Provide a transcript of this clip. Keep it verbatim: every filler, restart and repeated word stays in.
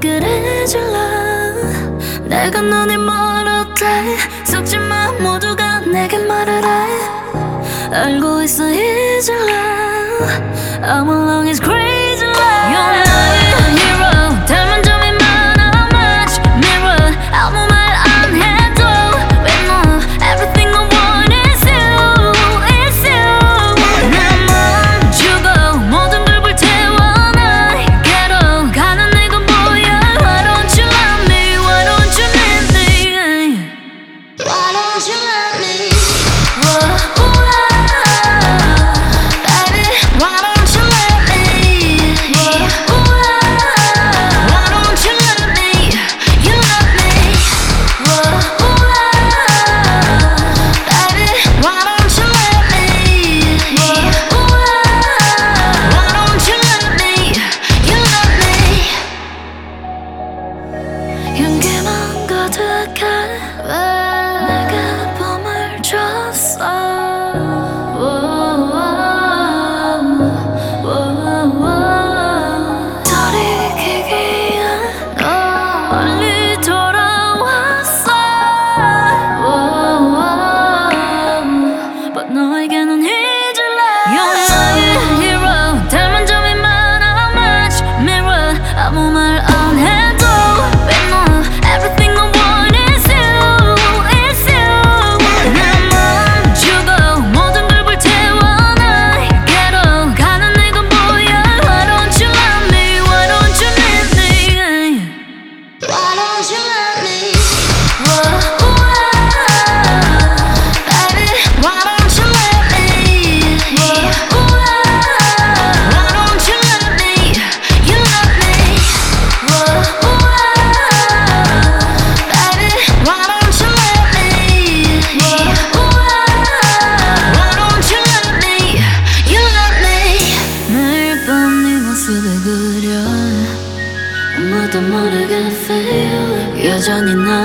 그래질라. 내가 눈이 멀었대. 속지마 모두가 내게 말을 해. 알고 있어 잊을래. I'm along is crazy love. You're my hero. 닮은 점이 많아 much mirror. 아무 말 안 해도 we know everything I want is you, is you. 난 멈추고 모든 걸 불태워 나에게로 가는 내가 뭐야. Why don't you love me, why don't you need me, why don't you love me. Whoa. 향기만 가득해 내게 봄을 줬어. 돌이키기에 너 멀리 돌아왔어. But 너에게는 잊을래. You're my hero. 닮은 점이 많아 much mirror. 아무 말 안 해도 모르게 feel 여전히 나